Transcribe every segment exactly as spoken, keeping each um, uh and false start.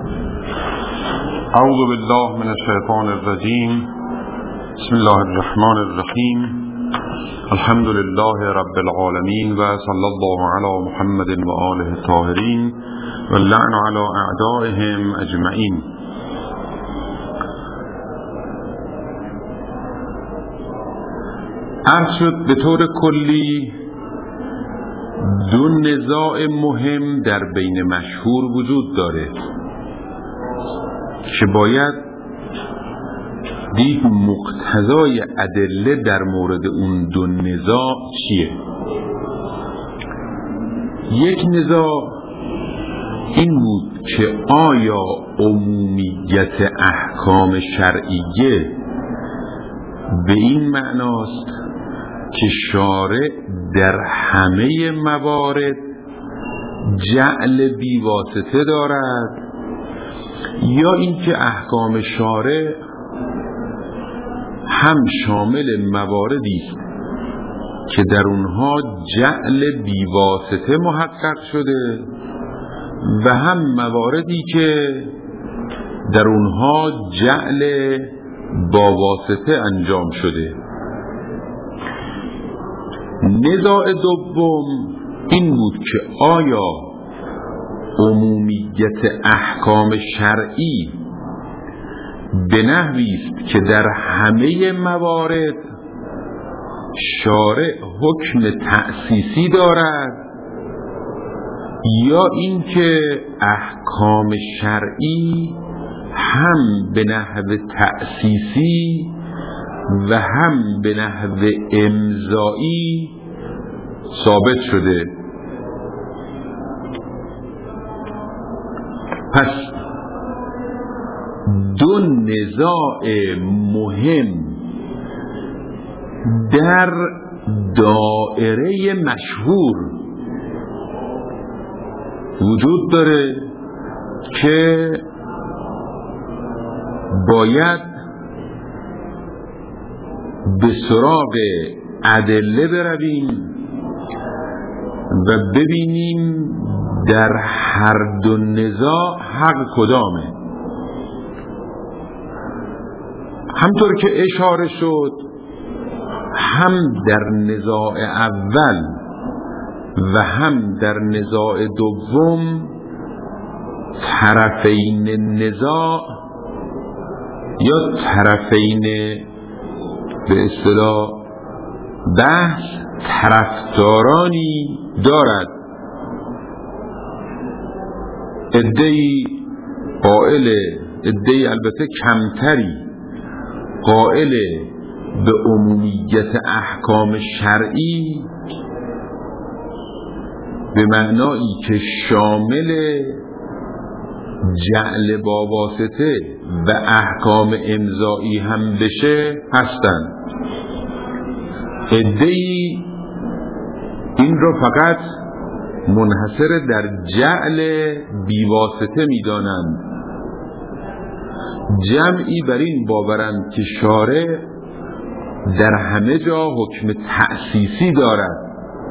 اعوذ بالله من الشیطان الرجیم. بسم الله الرحمن الرحیم. الحمد لله رب العالمین و صلی الله علی محمد و آله الطاهرین و اللعن علی اعدائهم اجمعین. عرض شد به طور کلی دو نزاع مهم در بین مشهور وجود داره که باید دید مقتضای ادله در مورد اون دو نزاع چیه. یک نزاع این بود که آیا عمومیت احکام شرعیه به این معناست که شارع در همه موارد جعل بیواسطه دارد، یا اینکه احکام شارع هم شامل مواردی است که در اونها جعل بیواسطه محقق شده و هم مواردی که در اونها جعل با واسطه انجام شده. نزاع دوم این بود که آیا عمومیت احکام شرعی به نحوی است که در همه موارد شارع حکم تأسیسی دارد، یا اینکه احکام شرعی هم به نحو تأسیسی و هم به نحو امضایی ثابت شده. پس دو نزاع مهم در دائره مشهور وجود داره که باید به سراغ ادله برویم و ببینیم در هر دو نزاع حق کدامه. همطور که اشاره شد هم در نزاع اول و هم در نزاع دوم طرفین نزاع یا طرفین به اصطلاح بحث طرفدارانی دارد. عده‌ای قائل، عده‌ای البته کمتری قائل به عمومیت احکام شرعی به معنایی که شامل جعل با واسطه و احکام امضایی هم بشه هستند. عده‌ای این رو فقط منحصر در جعل بیواسطه می دانند. جمعی بر این باورند که شارع در همه جا حکم تأسیسی دارد،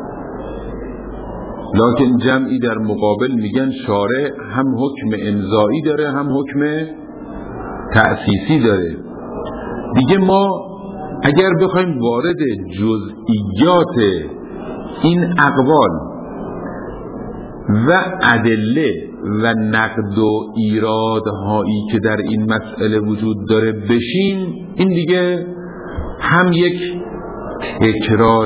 لکن جمعی در مقابل میگن شارع هم حکم امضایی داره هم حکم تأسیسی داره. دیگه ما اگر بخوایم وارد جزئیات این اقوال و ادله و نقد و ایرادهایی که در این مسئله وجود داره بشیم، این دیگه هم یک تکرار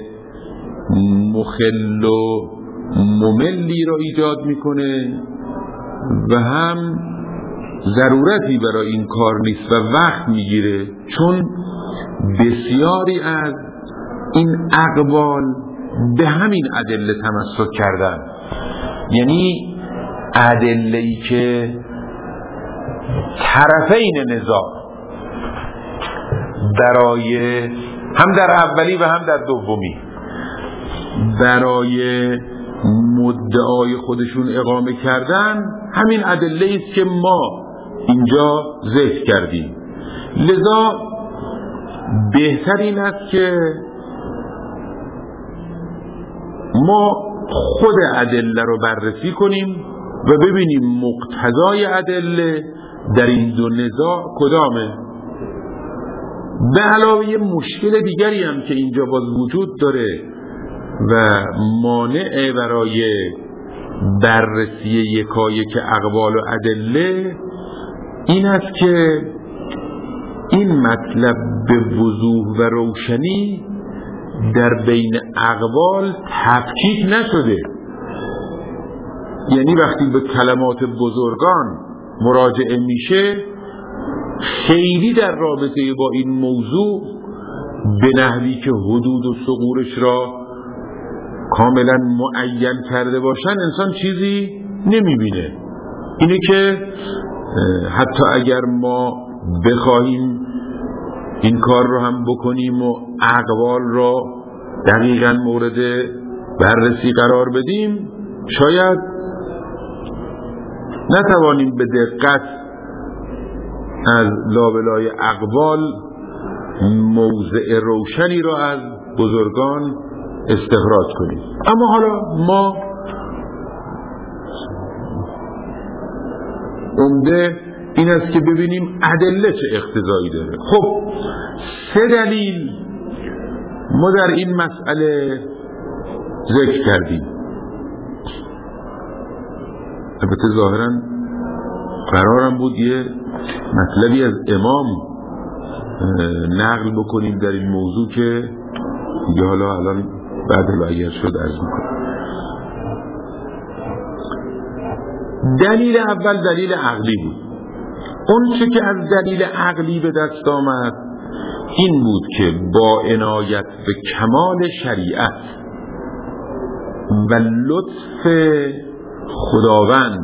مخل و مملی را ایجاد میکنه و هم ضرورتی برای این کار نیست و وقت میگیره، چون بسیاری از این اقوال به همین ادله تمسک کردن. یعنی ادله‌ای که طرفین نزاع برای هم در اولی و هم در دومی برای مدعای خودشون اقامه کردن، همین ادله است که ما اینجا ذکر کردیم. لذا بهتر این است که ما خود ادله رو بررسی کنیم و ببینیم مقتضای ادله در این دو نزاع کدامه. به علاوه یه مشکل دیگری هم که اینجا باز وجود داره و مانع برای بررسی یکایک اقوال و ادله این است که این مطلب به وضوح و روشنی در بین اقوال تفکیک نشده. یعنی وقتی به کلمات بزرگان مراجعه میشه خیلی در رابطه با این موضوع به نحوی که حدود و ثغورش را کاملا معین کرده باشن انسان چیزی نمیبینه. اینه که حتی اگر ما بخواهیم این کار رو هم بکنیم و اقوال را دقیقاً مورد بررسی قرار بدیم شاید نتوانیم به دقت از لابلای اقوال موضع روشنی را از بزرگان استخراج کنیم. اما حالا ما عمده این است که ببینیم ادله چه اقتضایی داره. خب سه دلیل ما در این مسئله ذکر کردیم. البته ظاهرا قرارم بود یه مطلبی از امام نقل بکنیم در این موضوع که دیگه حالا الان بعد اگر شد عرض میکنم. دلیل اول دلیل عقلی بود. اون چه که از دلیل عقلی به دست آمد این بود که با عنایت به کمال شریعت و لطف خداوند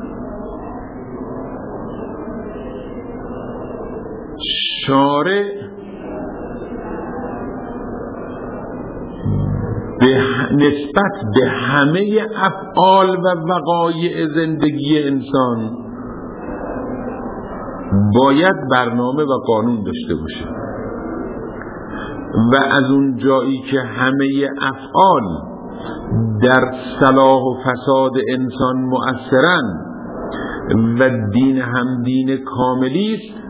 شارع به نسبت به همه افعال و وقایع زندگی انسان باید برنامه و قانون داشته باشه و از اون جایی که همه افعال در صلاح و فساد انسان مؤثرن و دین هم دین کاملی است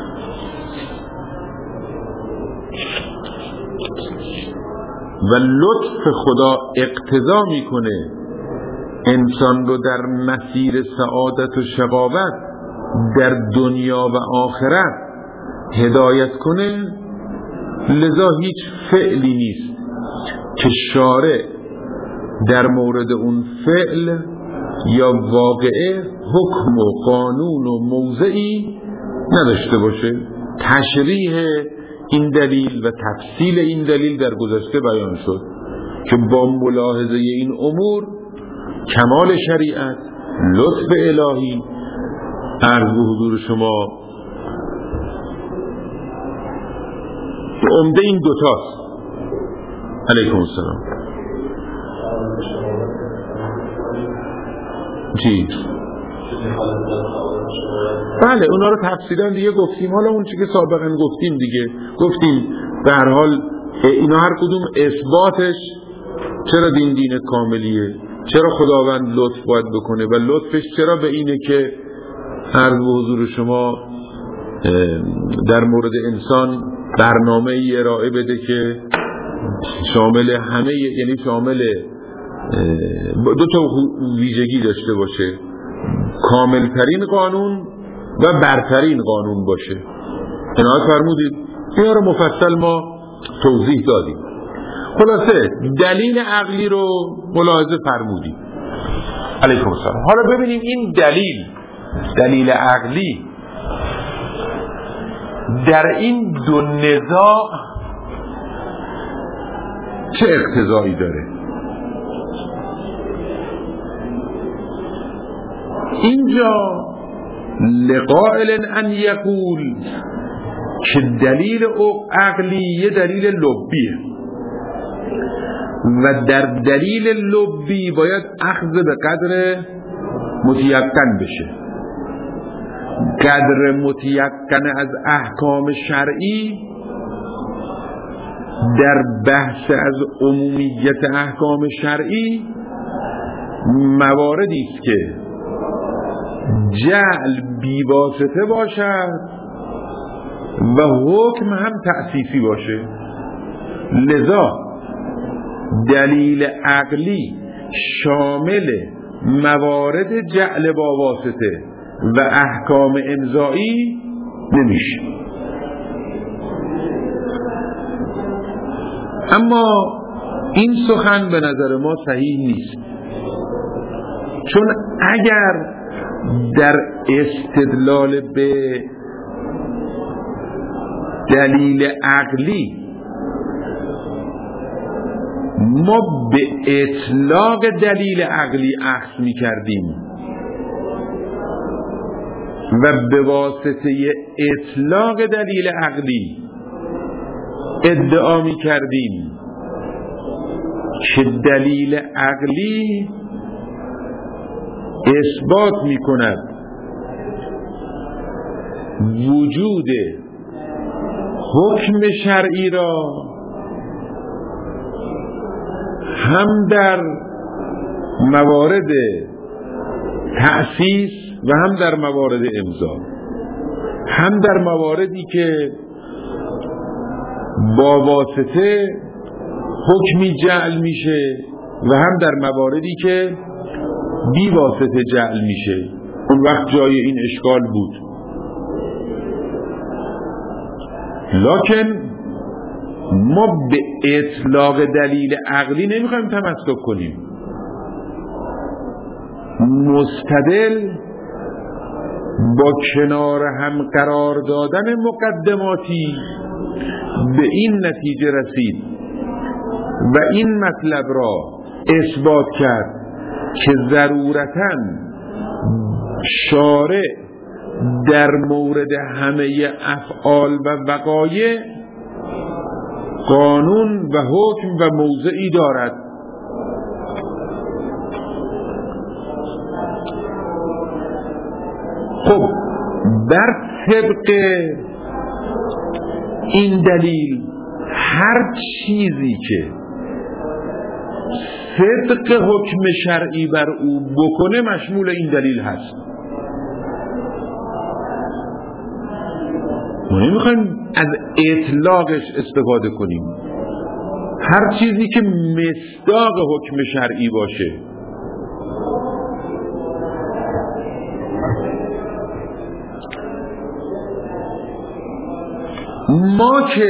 و لطف خدا اقتضا میکنه انسان رو در مسیر سعادت و شقاوت در دنیا و آخرت هدایت کنه، لذا هیچ فعلی نیست که شارع در مورد اون فعل یا واقعه حکم و قانون و موضعی نداشته باشه. تشریح این دلیل و تفصیل این دلیل در گذشته بیان شد که با ملاحظه این امور کمال شریعت، لطف الهی عرض به حضور شما عمده این دوتاست. علیکم السلام. چی؟ بله اونا رو تفصیلا دیگه گفتیم. حالا اون چی که سابقا گفتیم دیگه گفتیم به هر حال اینا هر کدوم اثباتش چرا دین دین کاملیه، چرا خداوند لطف باید بکنه و لطفش چرا به اینه که عرض به حضور شما در مورد انسان برنامه ای ارائه بده که شامل همه، یعنی شامل دو تا ویژگی داشته باشه، کاملترین قانون و برترین قانون باشه. عنایت فرمودید اینا رو مفصل ما توضیح دادیم. خلاصه دلیل عقلی رو ملاحظه فرمودید. علیکم السلام. حالا ببینیم این دلیل دلیل عقلی در این دو نزاع چه اقتضایی داره. اینجا لقائل ان یقول که دلیل عقلی یه دلیل لبیه و در دلیل لبی باید اخذ به قدر متیقن بشه. قدر متیقن از احکام شرعی در بحث از عمومیت احکام شرعی مواردی است که جعل بیواسطه باشد و حکم هم تأسیسی باشه. لذا دلیل عقلی شامل موارد جعل با واسطه و احکام امضایی نمیشه. اما این سخن به نظر ما صحیح نیست، چون اگر در استدلال به دلیل عقلی ما به اطلاق دلیل عقلی اخذ می کردیم و به واسطه اطلاق دلیل عقلی ادعا می کردیم که دلیل عقلی اثبات می کند وجود حکم شرعی را هم در موارد تأسیس و هم در موارد امضا، هم در مواردی که با واسطه حکمی جعل میشه و هم در مواردی که بی واسطه جعل میشه. اون وقت جای این اشکال بود، لکن ما به اطلاق دلیل عقلی نمیخوایم تمسک کنیم. مستدل با کنار هم قرار دادن مقدماتی به این نتیجه رسید و این مطلب را اثبات کرد که ضرورتاً شارع در مورد همه افعال و وقایع قانون و حکم و موضعی دارد. خب بر طبق این دلیل هر چیزی که صدق حکم شرعی بر او بکنه مشمول این دلیل هست. ما نمیخوایم از اطلاقش استفاده کنیم. هر چیزی که مصداق حکم شرعی باشه. ما که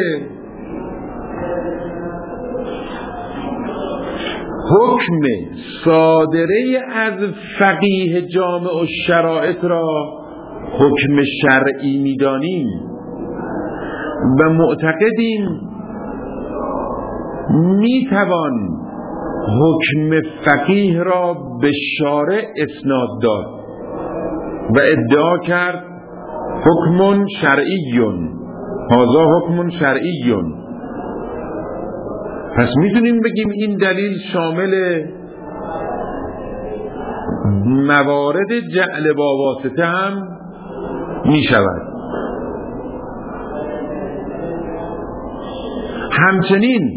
حکم صادره از فقیه جامع و شرائط را حکم شرعی می‌دانیم و معتقدیم میتوان حکم فقیه را به شارع اسناد داد و ادعا کرد حکم شرعیون، هذا حکم شرعیون. پس میتونیم بگیم این دلیل شامل موارد جعل با واسطه هم میشود. همچنین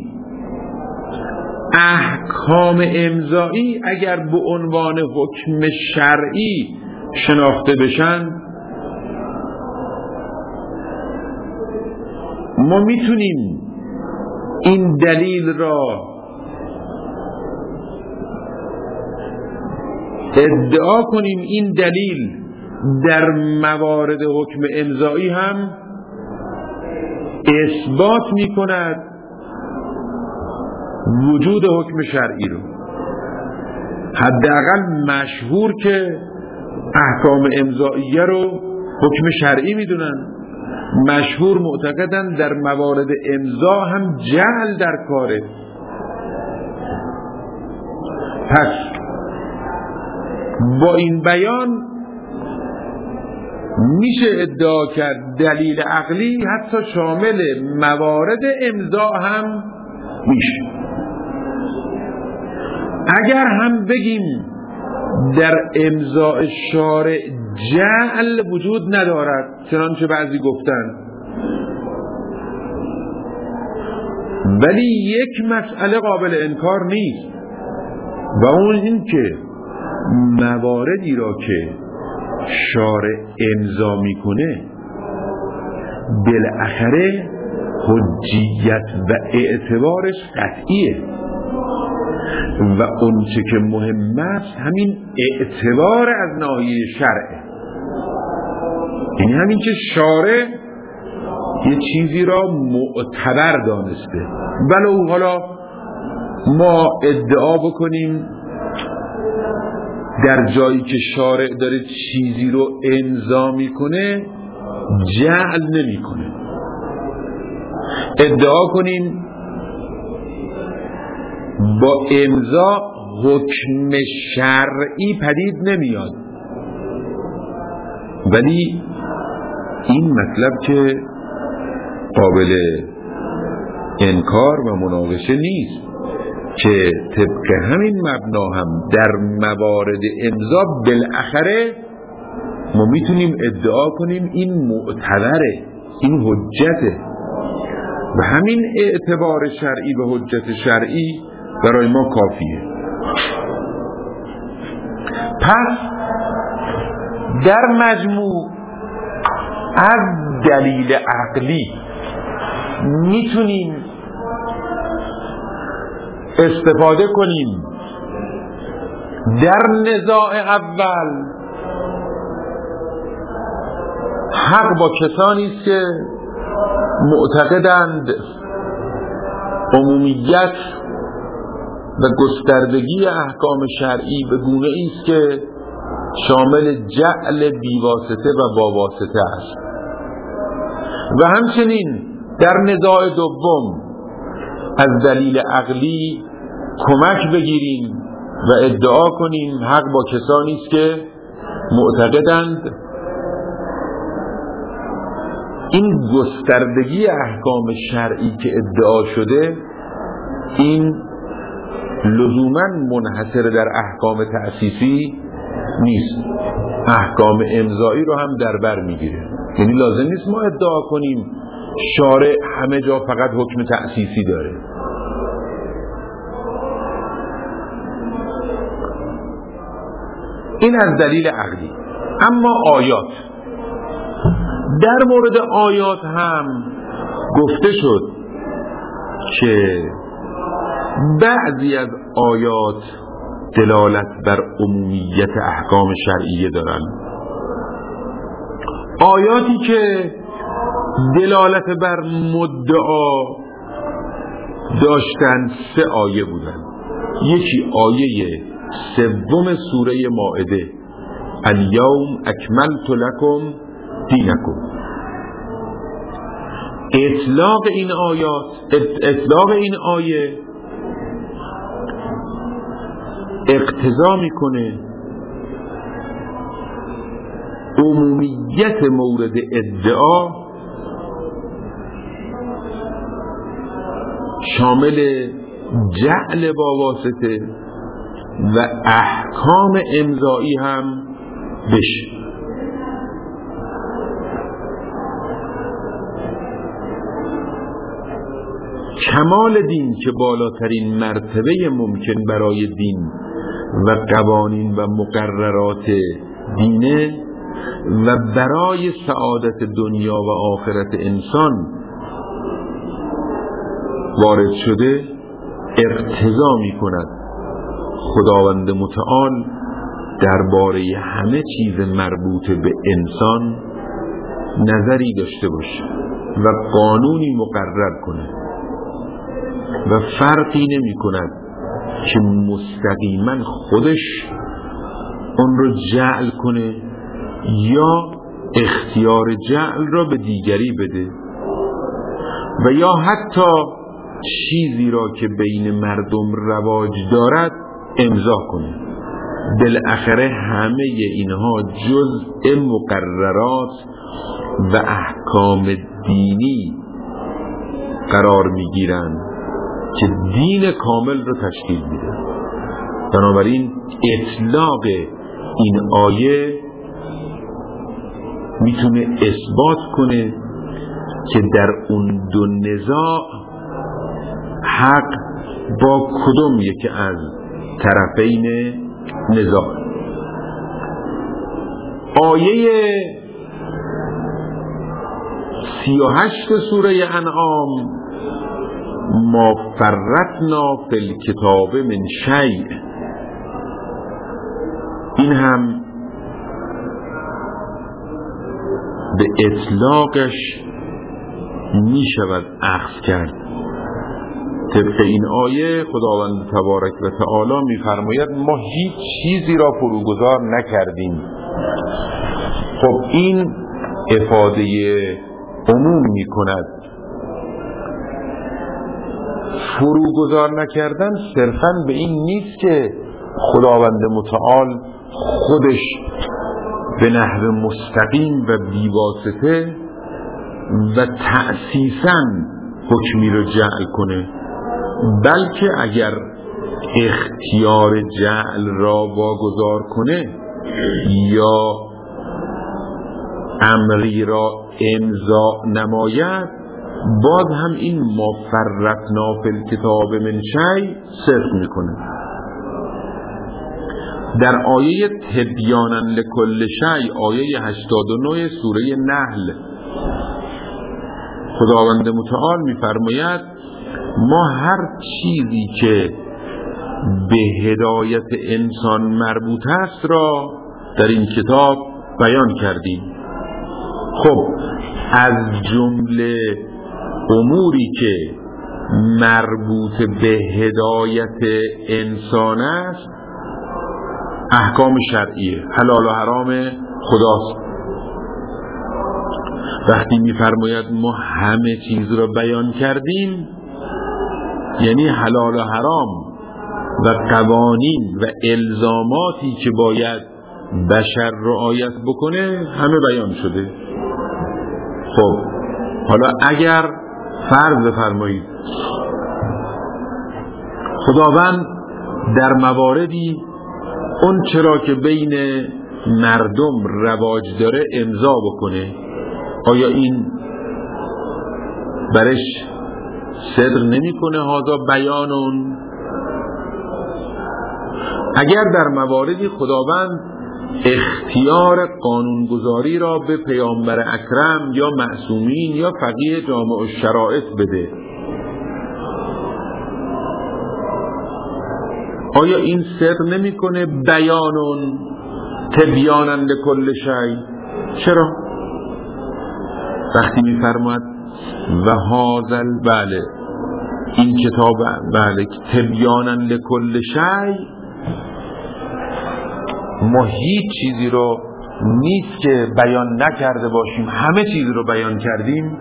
احکام امضایی اگر به عنوان حکم شرعی شناخته بشن، ما میتونیم این دلیل را ادعا کنیم این دلیل در موارد حکم امضایی هم اثبات می کند وجود حکم شرعی رو. حداقل مشهور که احکام امضاییه رو حکم شرعی می دونن، مشهور معتقدن در موارد امضا هم جعل در کاره. پس با این بیان میشه ادعا کرد دلیل عقلی حتی شامل موارد امضا هم میشه. اگر هم بگیم در امضاء شارع جعل وجود ندارد چنانچه بعضی گفتن، ولی یک مسئله قابل انکار نیست و اون این که مواردی را که شارع امضا میکنه بالاخره حجیت و اعتبارش قطعیه و اون چه که مهم است همین اعتبار از ناحیه شرعه، یعنی همین که شارع یه چیزی را معتبر دانسته. ولو حالا ما ادعا بکنیم در جایی که شارع داره چیزی رو امضا میکنه جعل نمیکنه، ادعا کنیم با امضا حکم شرعی پدید نمیاد، ولی این مطلب که قابل انکار و مناقشه نیست که طبق همین مبنا هم در موارد امضا بالاخره ما میتونیم ادعا کنیم این معتبره، این حجته و همین اعتبار شرعی و حجت شرعی برای ما کافیه. پس در مجموع از دلیل عقلی میتونیم استفاده کنیم در نزاع اول حق با کسانی است که معتقدند عمومیت و گستردگی احکام شرعی به گونه است که شامل جعل بیواسطه و باواسطه است و همچنین در نزاع دوم از دلیل عقلی کمک بگیریم و ادعا کنیم حق با کسانی است که معتقدند این گستردگی احکام شرعی که ادعا شده این لزوماً منحصر در احکام تأسیسی نیست، احکام امضایی رو هم در بر میگیره. یعنی لازم نیست ما ادعا کنیم شارع همه جا فقط حکم تأسیسی داره. این از دلیل عقلی. اما آیات، در مورد آیات هم گفته شد که بعضی از آیات دلالت بر عمومیت احکام شرعیه دارن، آیاتی که دلالت بر مدعا داشتن سه آیه بودن. یکی آیه سوم سوره مائده الیوم اکملت لکم دینکم. اطلاق این آیات اطلاق این آیه اقتضا میکنه عمومیت مورد ادعا شامل جعل با واسطه و احکام امضایی هم بشه. کمال دین که بالاترین مرتبه ممکن برای دین و قوانین و مقررات دینه و برای سعادت دنیا و آخرت انسان وارد شده، اقتضا می کند خداوند متعال درباره همه چیز مربوط به انسان نظری داشته باشه و قانونی مقرر کنه و فرقی نمی کند که مستقیما خودش اون رو جعل کنه یا اختیار جعل را به دیگری بده و یا حتی چیزی را که بین مردم رواج دارد امضا کنه. بالاخره همه اینها جزء مقررات و احکام دینی قرار میگیرند که دین کامل رو تشکیل میده. بنابراین اطلاق این آیه میتونه اثبات کنه که در اون دو نزاع حق با کدوم یکی از طرفین نزاع. آیه سی و هشت سوره انعام ما فرطنا فی الکتاب من شیء، این هم به اطلاقش می شود اخذ کرد. طبق این آیه خداوند تبارک و تعالی می فرماید ما هیچ چیزی را فروگذار نکردیم. خب این افاده عموم می کند. فروگذار نکردن صرفاً به این نیست که خداوند متعال خودش به نحو مستقیم و بیواسطه و تأسیساً حکمی رو جعل کنه، بلکه اگر اختیار جعل را واگذار کنه یا امری را امضا نماید، باز هم این ما فرطنا فی الکتاب من شیء صرف میکنه. در آیه تبیانا لکل شیء، آیه هشتاد و نه سوره نحل، خداوند متعال میفرماید ما هر چیزی که به هدایت انسان مربوط است را در این کتاب بیان کردیم. خب از جمله اموری که مربوط به هدایت انسان است احکام شرعیه، حلال و حرام خداست. وقتی میفرماید ما همه چیز را بیان کردیم، یعنی حلال و حرام و قوانین و الزاماتی که باید بشر رعایت بکنه همه بیان شده. خب حالا اگر فرض فرمایید خداوند در مواردی اون چرا که بین مردم رواج داره امضا بکنه، آیا این برش صدر نمی کنه هذا بیانون؟ اگر در مواردی خداوند اختیار قانونگذاری را به پیامبر اکرم یا معصومین یا فقیه جامع الشرائط بده، آیا این صدر نمی کنه بیانون تبیانا لکل شیء؟ چرا؟ وقتی می فرماید و هازل، بله این کتاب بله تبیانا لکل شیء، ما هیچ چیزی رو نیست که بیان نکرده باشیم، همه چیز رو بیان کردیم.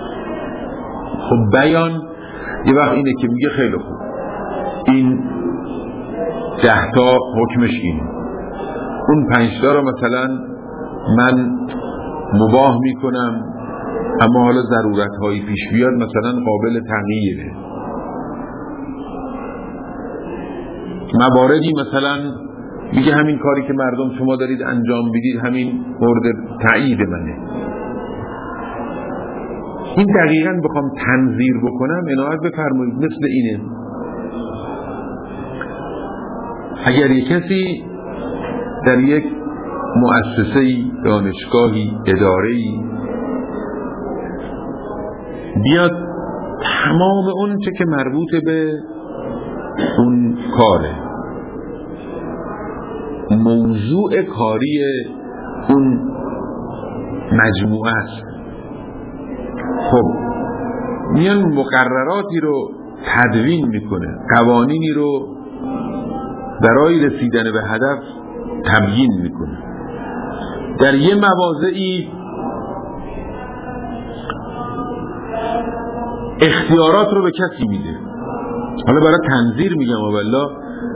خب بیان یه وقت اینه که میگه خیلی خوب این ده تا حکمش این، اون پنج تا رو مثلا من مباح میکنم، اما حالا ضرورت هایی پیش بیاد مثلا قابل تغییره. مواردی مثلا میگه همین کاری که مردم شما دارید انجام بدید همین مورد تایید منه. این دقیقاً بخوام تنظیر بکنم عنایت بفرمایید مثل اینه، اگر یک کسی در یک مؤسسه‌ای، دانشگاهی، اداره‌ای بیاد تمام اون چه که مربوط به اون کاره، موضوع کاری اون مجموعه است، خب میان مقرراتی رو تدوین میکنه، قوانینی رو برای رسیدن به هدف تبیین میکنه. در یه مواضعی اختیارات رو به کسی میده، حالا برای تنظیر میگم والله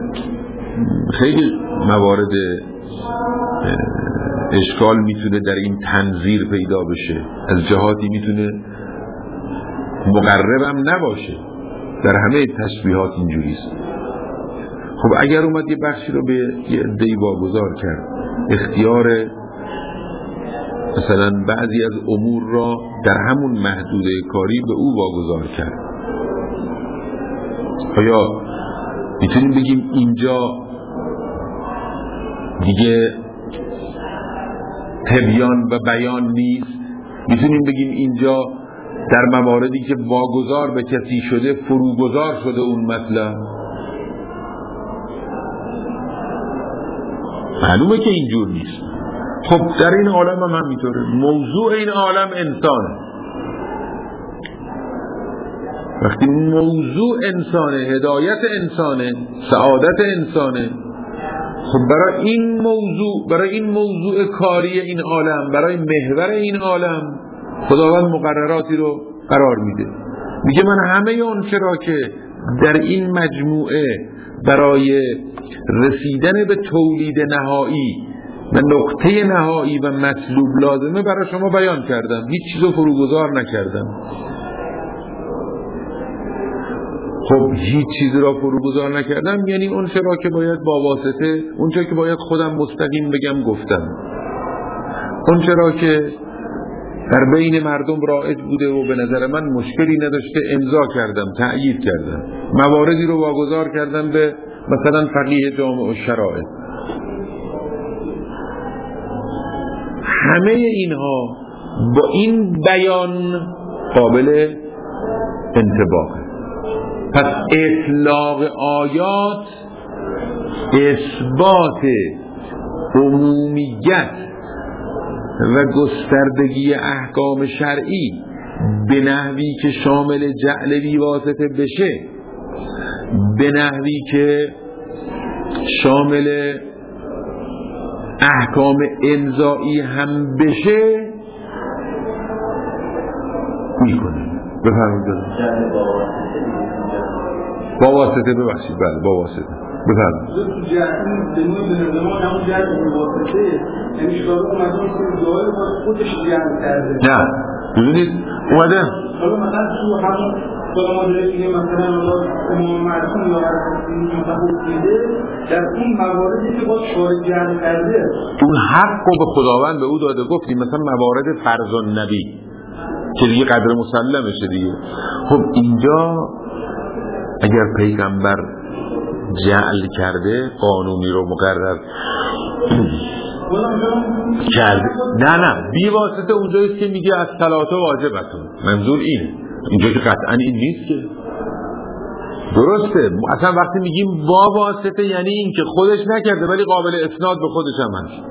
خیلی موارد اشکال میتونه در این تنظیر پیدا بشه، از جهاتی میتونه مقربم نباشه، در همه تشبیهات اینجوریست. خب اگر اومد یه بخشی رو به یه عده‌ای واگذار کرد، اختیار مثلا بعضی از امور را در همون محدوده کاری به او واگذار کرد، آیا میتونیم بگیم اینجا دیگه تبیان و بیان نیست. میتونیم بگیم اینجا در مواردی که واگذار به کسی شده فروگذار شده اون مطلب. معلومه که اینجور نیست. خب در این عالم هم همینطوره. موضوع این عالم انسانه. وقتی موضوع انسانه، هدایت انسانه، سعادت انسانه، خب برای این موضوع برای این موضوع کاری این عالم، برای محور این عالم خداوند مقرراتی رو قرار میده. میگه من همه اون چرا که در این مجموعه برای رسیدن به تولید نهایی و نقطه نهایی و مطلوب لازمه برای شما بیان کردم، هیچ چیزو فروگذار نکردم. خب هیچ چیزی را فروگذار نکردم یعنی اون چرا که باید با واسطه، اون چرا که باید خودم مستقیم بگم گفتم، اون چرا که در بین مردم رایج بوده و به نظر من مشکلی نداشته امضا کردم، تأیید کردم، مواردی رو واگذار کردم به مثلا فقیه جامع الشرائع. همه اینها با این بیان قابل انطباقه. پس اطلاق آیات اثبات عمومیت و گستردگی احکام شرعی به نحوی که شامل جعل بی واسطه بشه، به نحوی که شامل احکام امضایی هم بشه میکنه. بفرمایید. با واسطه ببخشید. بله با واسطه. بفرمایید. تو جهان دنیای به زمان همون جهت به واسطه یعنی شروع اومده که جواب خودش جمع کرده. نه ببینید اومده حالا مثلا تو همون حالا ما داریم مثلا امام معصوم یا حضرت مطهر میده در اون مواردی که با شارع جمع کرده اون حق رو به خداوند به او داده. گفتیم مثلا موارد فرض النبی که دیگه قدر مسلمشه دیگه. خب اینجا اگر پیغمبر جعل کرده قانونی رو مقرر کرده، نه نه بی واسطه اونجاییست که میگه از صلات واجبتون، منظور اینه. اینجا که قطعا این نیست که درسته. اصلا وقتی میگیم با واسطه یعنی این که خودش نکرده ولی قابل اسناد به خودش هم هست.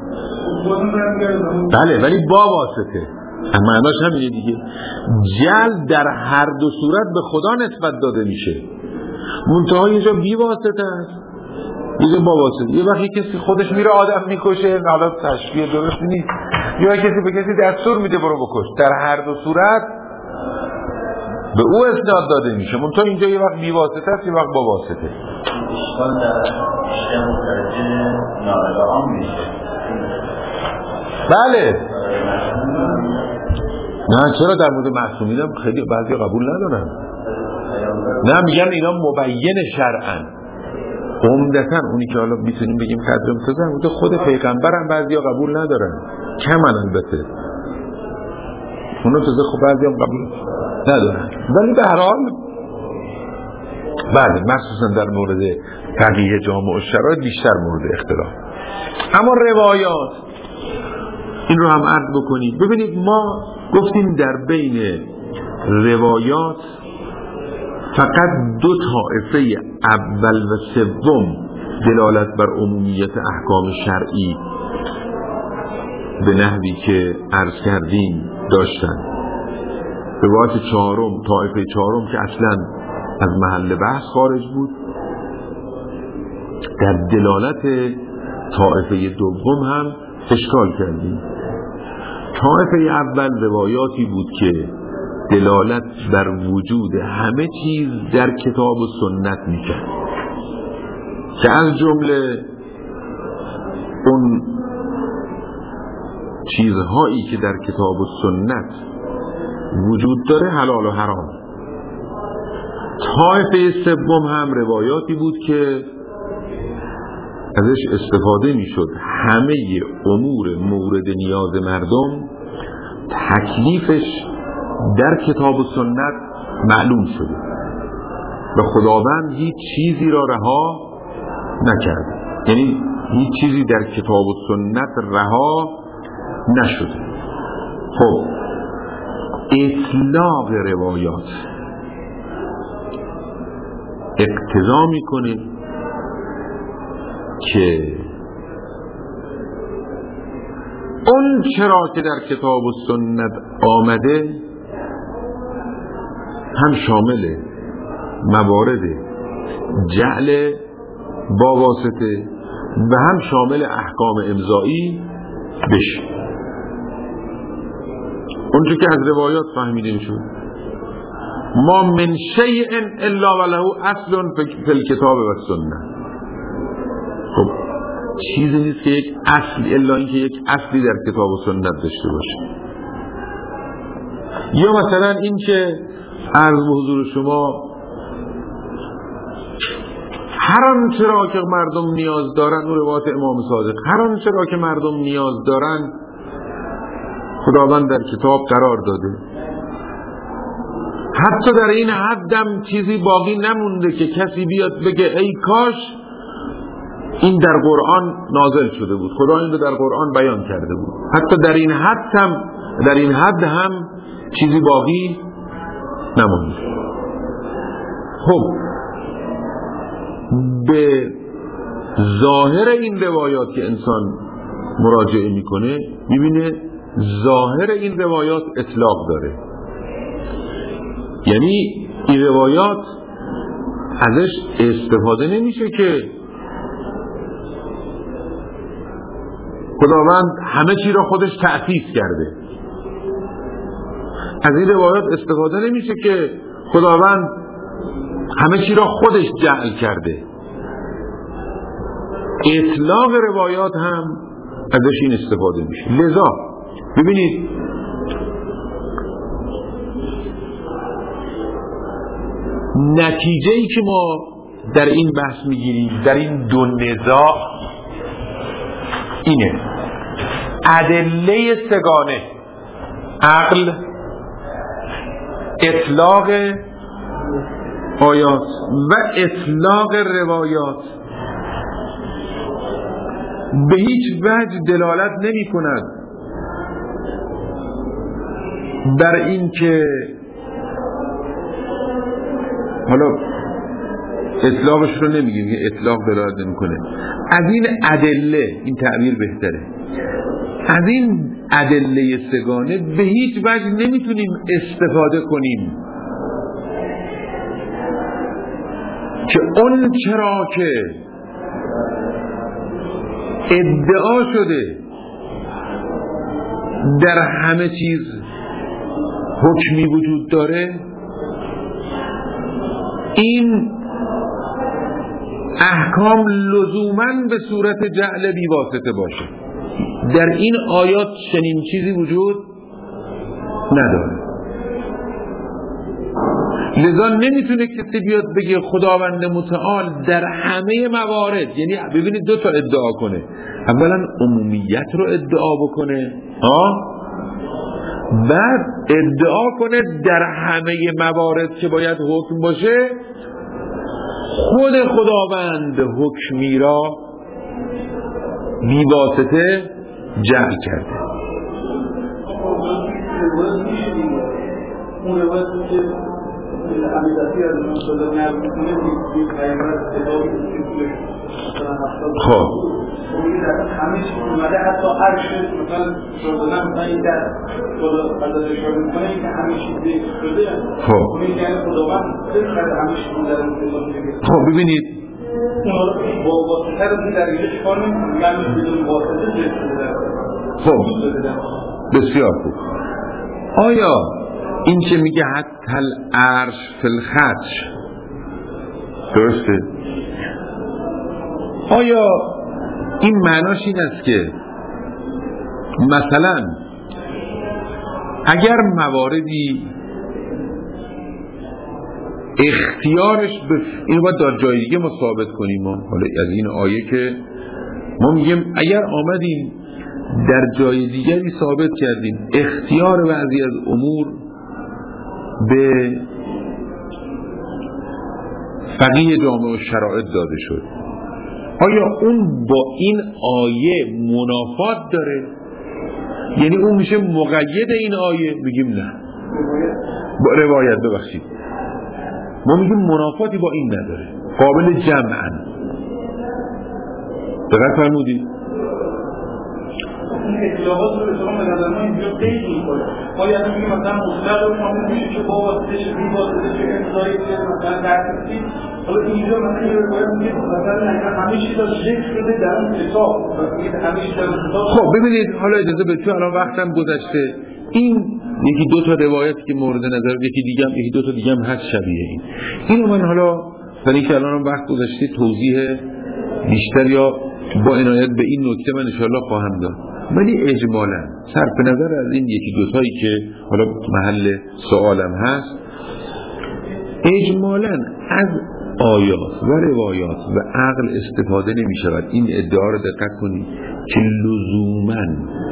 بله ولی با واسطه معناش همینه دیگه. جعل در هر دو صورت به خدا نسبت داده میشه، منتها اینجا بی واسطه است، اینجا با واسطه. یه وقتی کسی خودش میره آدم میکشه، حالا تشبیه درست نیست، یا کسی به کسی دستور میده برو بکش، در هر دو صورت به او اسناد داده میشه، منتها اینجا یه وقت بی واسطه است، یه وقت با واسطه. اشکال در بیشتر متوجه ناقضان میشه. بله نه چرا در مورد معصومین هم خیلی بعضی قبول ندارن. نه میگن اینا مبین شرعن. عمدتاً اونی که حالا میتونیم بگیم قدر امتزاج بوده خود پیغمبر هم بعضی ها قبول ندارن، کمن البته اونا تازه خب بعضی هم قبول ندارن، ولی به هر حال بله مخصوصا در مورد فقیه جامع الشرائع بیشتر مورد اختلاف. اما روایات این رو هم عرض بکنیم. ببینید ما گفتیم در بین روایات فقط دو طائفه اول و سوم دلالت بر عمومیت احکام شرعی به نحوی که عرض کردیم داشتن. روایت چهارم، طائفه چهارم که اصلا از محل بحث خارج بود، در دلالت طائفه دوم هم اشکال کردیم. طائفه اول روایاتی بود که دلالت بر وجود همه چیز در کتاب و سنت میکرد، که از جمله اون چیزهایی که در کتاب و سنت وجود داره حلال و حرام. طایفه سوم هم روایاتی بود که ازش استفاده میشد همه امور مورد نیاز مردم تکلیفش در کتاب و سنت معلوم شده و خداوند هیچ چیزی را رها نکرد، یعنی هیچ چیزی در کتاب و سنت رها نشده. خب اطلاق روایات اقتضا میکنه که اون چرا که در کتاب و سنت آمده هم شامل موارد جعل با واسطه و هم شامل احکام امضایی بشه. اونجا که از روایات فهمیده میشه ما من شیء الا وله اصل فی الکتاب و السنه. خب چیزی نیست که یک اصل الا اینکه یک اصلی در کتاب و سنت داشته باشه. یا مثلا این که عرض به حضور شما هر آنچه را که مردم نیاز دارن، اون روایت امام صادق، هر آنچه را که مردم نیاز دارن خداوند در کتاب قرار داده. حتی در این حدم چیزی باقی نمونده که کسی بیاد بگه ای کاش این در قرآن نازل شده بود، خدا این رو در قرآن بیان کرده بود. حتی در این حد هم در این حد هم چیزی باقی نمونده. خب به ظاهر این روایات که انسان مراجعه میکنه میبینه ظاهر این روایات اطلاق داره، یعنی این روایات ازش استفاده نمیشه که خداوند همه چی را خودش تأسیس کرده. از این روایات استفاده نمیشه که خداوند همه چی را خودش جعل کرده. اطلاق روایات هم ازش این استفاده میشه. لذا ببینید نتیجه‌ای که ما در این بحث میگیریم، در این دو نزاع، اینه: ادله سگانه، عقل، اطلاق آیات و اطلاق روایات به هیچ وجه دلالت نمی کند در این که حالا اطلاقش رو نمیگیم که اطلاق دلالت نمی کنه. از این ادله، این تعبیر بهتره، از این ادله سگانه به هیچ وجه نمیتونیم استفاده کنیم که اون چرا که ادعا شده در همه چیز حکمی وجود داره، این احکام لزوماً به صورت جعل بی واسطه باشه. در این آیات چنین چیزی وجود نداره. لذا نمیتونه کسی بیاد بگه خداوند متعال در همه موارد، یعنی ببینید دو تا ادعا کنه، اولا عمومیت رو ادعا بکنه، ها، بعد ادعا کنه در همه موارد که باید حکم باشه خود خداوند حکمی را بی واسطه جعل کرده. اون روایتی که امیداتی از اون صدا نرد میکنه یک پیامبر کتابی خب همه چیز اومده، حتی عرش مثلا شده مثلا این در خدا عدد اشاره میکنه که همه چیز دیگه شده. خب اون این یعنی خداوند خیلی همه چیز در اون صدا. خب ببینید با واسطه رو در اینجا چکار نمیکنه، یعنی بدون واسطه جد شده. خب بسیار خوب. آیا این که میگه حتی العرش فی الخدش درسته؟ آیا این معناش این است که مثلا اگر مواردی اختیارش به اینو باید در جای دیگه ما ثابت کنیم، ما حالا از این آیه که ما میگیم اگر آمدیم در جای دیگری ثابت کردیم اختیار بعضی از امور به فقیه جامعه و شرایط داده شد، آیا اون با این آیه منافات داره یعنی اون میشه مقید این آیه؟ میگیم نه. با روایت ببخشید ما میگیم منافاتی با این نداره، قابل جمعن. دقیق فرمودید؟ این اطلاعات رو شما به نظر ما اینجا قید می‌کنه. ما یعنی میگیم مثلا مطلق رو شامل میشه که با واسطه چه بی واسطه چه امضایی که مثلا درستی. حالا اینجا مثلا یه روایت میگه مثلا اگر همه چیز ذکر شده در اون کتاب، میگه همه چیز در کتاب. خب ببینید حالا اجازه بدید، چون الان وقتم گذشته، این یکی دو تا روایت که مورد نظر، یکی دیگه هم یکی دو تا دیگه هم هست شبیه این. اینو من حالا در اینکه الان هم وقت گذشته توضیح بیشتر یا با عنایت به این نکته من انشاءالله خواهم داد. ولی اجمالا صرف نظر از این یکی دو تایی که حالا محل سوالم هست، اجمالا از آیات و روایات و عقل استفاده نمی شود. این ادعا رو دقت کنید که لزوماً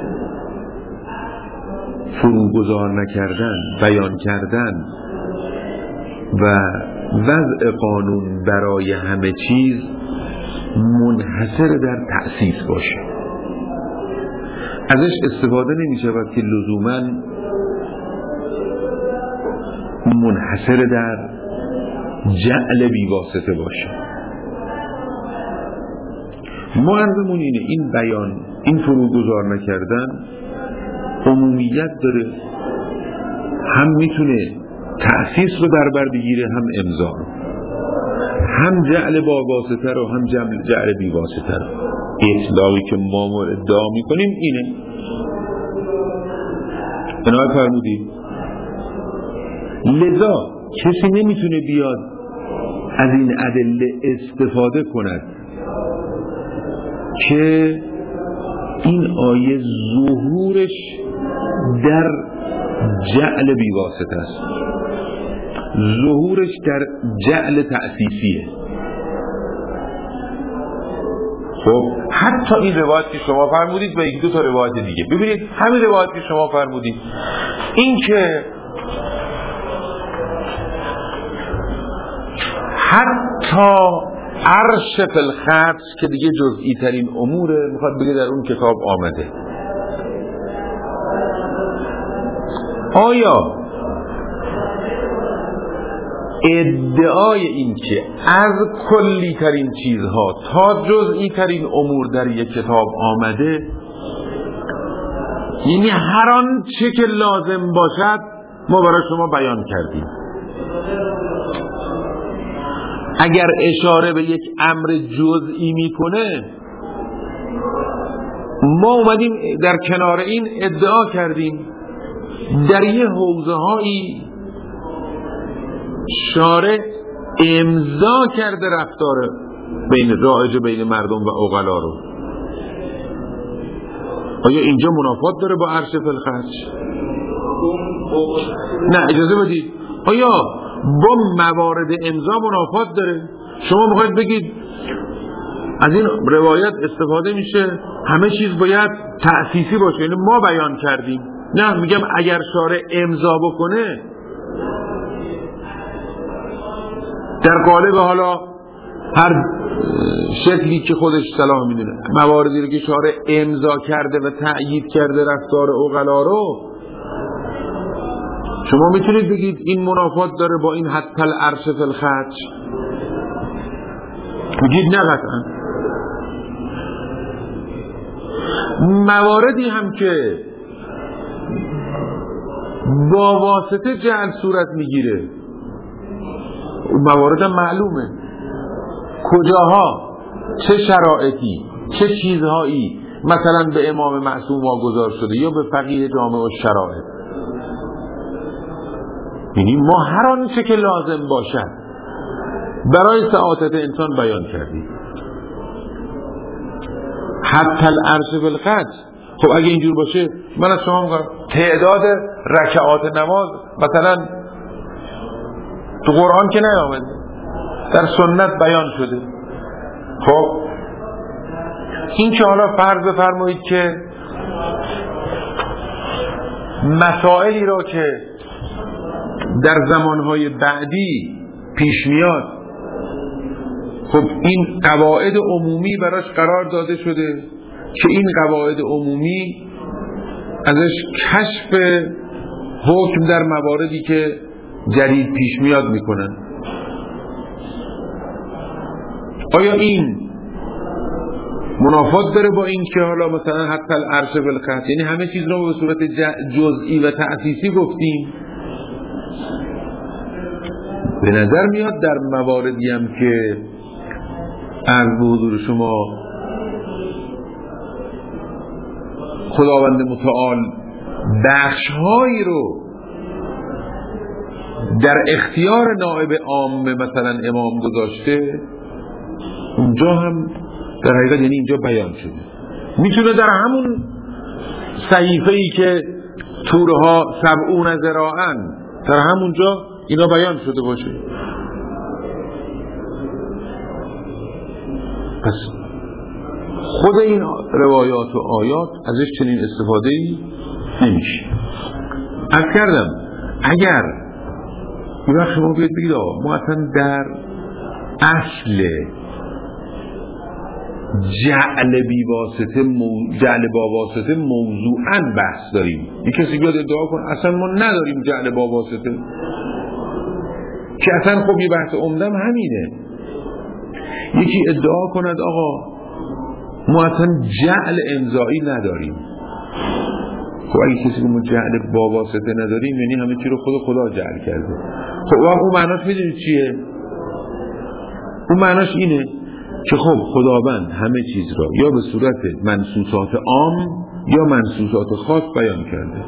فروگذار نکردن، بیان کردن و وضع قانون برای همه چیز منحصر در تأسیس باشه. ازش استفاده نمی شود که لزوماً منحصر در جعل بیواسطه باشه. ما عرضمون اینه این بیان، این فروگذار نکردن عمومیت داره، هم میتونه تأسیس رو در بر بگیره، هم امضا، هم جعل با واسطه رو، هم جعل بی واسطه رو. اطلاقی که ما ادعا میکنیم اینه. عنایت فرمودید. لذا کسی نمیتونه بیاد از این ادله استفاده کند که این آیه ظهورش در جعل بیواسطه است، ظهورش در جعل تأسیسیه. خب حتی این روایت که شما فرمودید و یک دو تا روایت دیگه، ببینید همین روایت که شما فرمودید، این که حتی عرش فی الخط که دیگه جزئی ترین اموره، میخواد بگه در اون کتاب آمده. آیا ادعای این که از کلی ترین چیزها تا جزئی ترین امور در یک کتاب آمده، یعنی هر آن چه که لازم باشد ما برای شما بیان کردیم؟ اگر اشاره به یک امر جزئی میکنه، ما اومدیم در کنار این ادعا کردیم در یه حوزه هایی شارع امضا کرده رفتار بین رایج بین مردم و عقلا رو. آیا اینجا منافات داره با عرش فی الخط؟ نه اجازه بدید، آیا با موارد امضا منافات داره؟ شما میخواید بگید از این روایت استفاده میشه همه چیز باید تأسیسی باشه، یعنی ما بیان کردیم. نه، میگم اگر شارع امضا بکنه در قالب حالا هر شکلی که خودش صلاح میدونه، مواردی رو که شارع امضا کرده و تأیید کرده رفتار عقلا رو، شما میتونید بگید این منافات داره با این حتی العرش فی الخط؟ میگید نه قطعا. مواردی هم که با واسطه جعل صورت میگیره، موارد هم معلومه کجاها، چه شرایطی، چه چیزهایی مثلا به امام معصوم واگذار شده یا به فقیه جامع و شرایط. یعنی ما هر آنچه که لازم باشد برای سعادت انسان بیان کردیم. حتی العرش فی الخط. خب اگه اینجور باشه من از شما میگم تعداد رکعات نماز مثلا تو قرآن که نیامده، در سنت بیان شده. خب این که حالا فرض فرمایید که مسائلی را که در زمانهای بعدی پیش میاد، خب این قواعد عمومی براش قرار داده شده که این قواعد عمومی ازش کشف حکم در مواردی که جدید پیش میاد میکنن. آیا این منافات داره با این که حالا مثلا حتی العرش بالقهر، یعنی همه چیز رو به صورت جزئی و تأسیسی گفتیم؟ به نظر میاد در مواردی هم که از حضور شما خداوند متعال بخش‌هایی رو در اختیار نائب عام مثلا امام گذاشته، اونجا هم در حقیقت یعنی اینجا بیان شده. میتونه در همون صحیفه‌ای که تورها سبعون ذراعن در همونجا اینا بیان شده باشه. پس خود این روایات و آیات ازش چنین استفاده‌ای نمیشه. از کردم اگر یه وقت شما بیاد بگید آقا ما اصلا در اصل جعل بی واسطه مو... جعل با واسطه موضوعاً بحث داریم، این کسی بیاد ادعا کن اصلا ما نداریم جعل با واسطه، که اصلا خب یه بحث عمدم همینه. یکی ادعا کند آقا ما اصلا جعل امضایی نداریم، خب اگه کسی که ما جعل با واسطه نداریم یعنی همه چی رو خود خدا جعل کرده. خب اون معناش میدونید چیه؟ اون معناش اینه که خب خداوند همه چیز را یا به صورت منصوصات عام یا منصوصات خاص بیان کرده،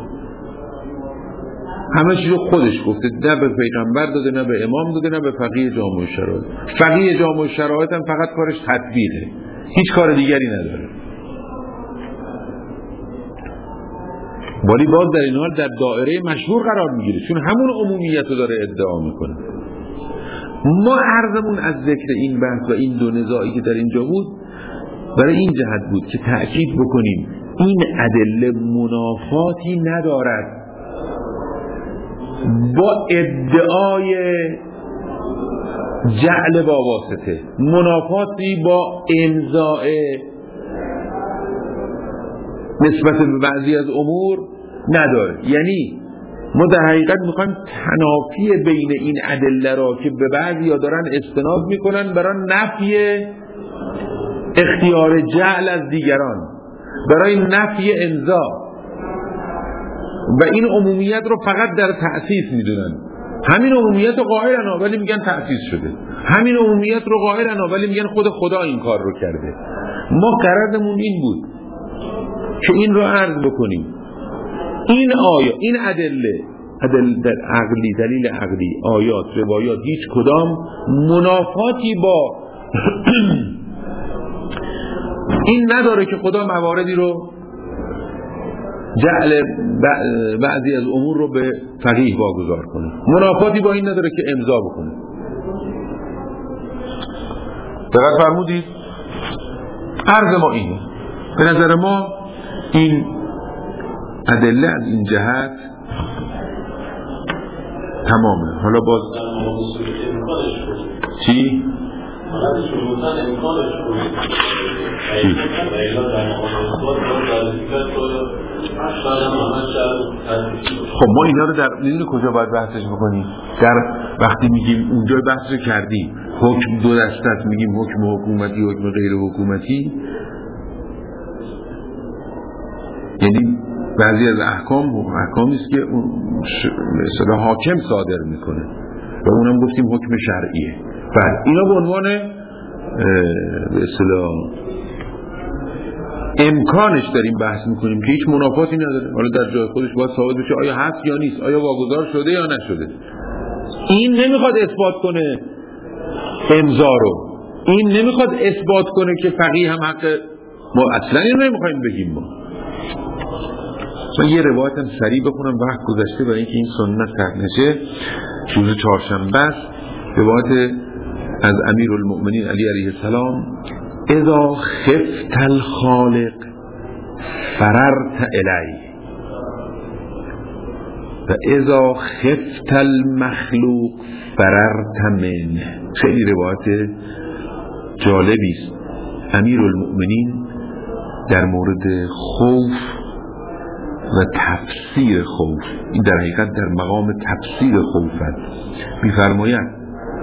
همه چیز رو خودش گفته، نه به پیغمبر داده، نه به امام داده، نه به فقیه جامع الشرایط. فقیه جامع الشرایط هم فقط کارش تطبیقه، هیچ کار دیگری نداره. ولی باز در این حال در دایره مشهور قرار میگیره، چون همون عمومیت رو داره ادعا میکنه. ما عرضمون از ذکر این بحث و این دو نزاعی که در اینجا بود برای این جهت بود که تأکید بکنیم این ادله منافاتی ندارد با ادعای جعل با واسطه، منافاتی با امضاء نسبت به بعضی از امور نداره. یعنی ما در حقیقت میخوایم تنافی بین این ادله را که به بعضی ها دارن استناد میکنن برای نفی اختیار جعل از دیگران، برای نفی امضا، و این عمومیت رو فقط در تأسیس میدونن. همین عمومیت رو قائلن ولی میگن تأسیس شده، همین عمومیت رو قائلن ولی میگن خود خدا این کار رو کرده. ما غرضمون این بود که این رو عرض بکنیم این آیا این ادله ادله عقلی، دلیل عقلی، آیات، روایات، هیچ کدام منافاتی با این نداره که خدا مواردی رو جعل بعضی از امور رو به فقیه واگذار کنه، منافاتی با این نداره که امضا بکنه. دقت فرمودید؟ عرض ما اینه، به نظر ما این ادله از این جهت تمامه. حالا باز چی؟ خب ما اینا رو در میدونی کجا باید بحثش بکنیم؟ در وقتی میگیم اونجا بحث رو کردیم حکم دو دسته است، میگیم حکم حکومتی، حکم غیر حکومتی، یعنی بعضی از احکام احکامی است که مثلا حاکم صادر میکنه و اونم گفتیم حکم شرعیه. بعد اینا به عنوان به اصطلاح امکانش داریم بحث میکنیم که هیچ منافاتی نداره، حالا در جای خودش باید ثابت بشه آیا هست یا نیست، آیا واگذار شده یا نشده. این نمیخواد اثبات کنه امضا رو، این نمیخواد اثبات کنه که فقیه هم حق، ما اصلا این نمیخوایم بگیم. ما من یه روایت هم سریع بخونم وقت گذشته برای اینکه این سنت ترک نشه. روز چهارشنبه است، روایت از امیر المؤمنین علی علیه السلام: اذا خفت الخالق فررت الی و اذا خفت المخلوق فررت من. خیلی روایت جالبی است. امیر المؤمنین در مورد خوف و تفسیر خوف. این در حقیقت در مقام تفسیر خوف است. می‌فرماید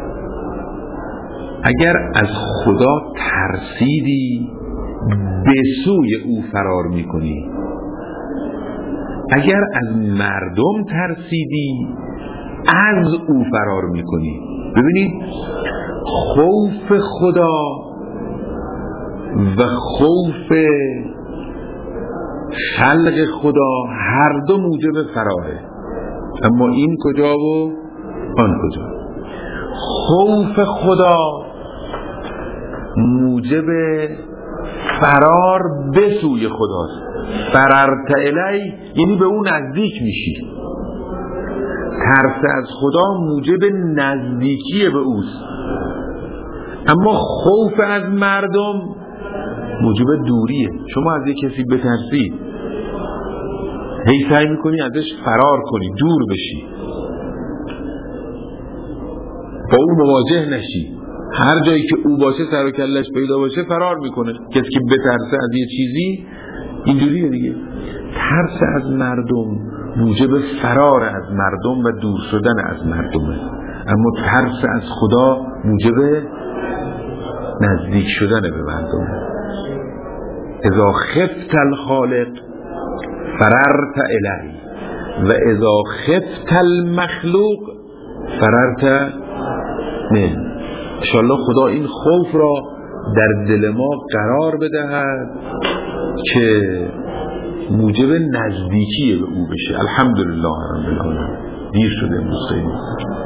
اگر از خدا ترسیدی به سوی او فرار میکنی، اگر از مردم ترسیدی از او فرار میکنی. ببینید خوف خدا و خوف خلق خدا هر دو موجب فراره، اما این کجا و آن کجا. خوف خدا موجب فرار به سوی خداست. فررت الی یعنی به اون نزدیک میشی. ترس از خدا موجب نزدیکی به اوست، اما خوف از مردم موجب دوریه. شما از یک کسی بترسی، هی سعی میکنی ازش فرار کنی، دور بشی، با اون مواجه نشی. هر جایی که او باشه سر و کلش پیدا باشه فرار میکنه. کسی که بترسه از یه چیزی اینجوریه دیگه. ترس از مردم موجب فرار از مردم و دور شدن از مردمه، اما ترس از خدا موجب نزدیک شدن به مردمه. اذا خفت الخالق فررت الی و اذا خفت المخلوق فررت من. انشاءالله خدا این خوف را در دل ما قرار بدهد که موجب نزدیکی به او بشه. الحمدلله رب العالمین. دیر شده امروز خیلی.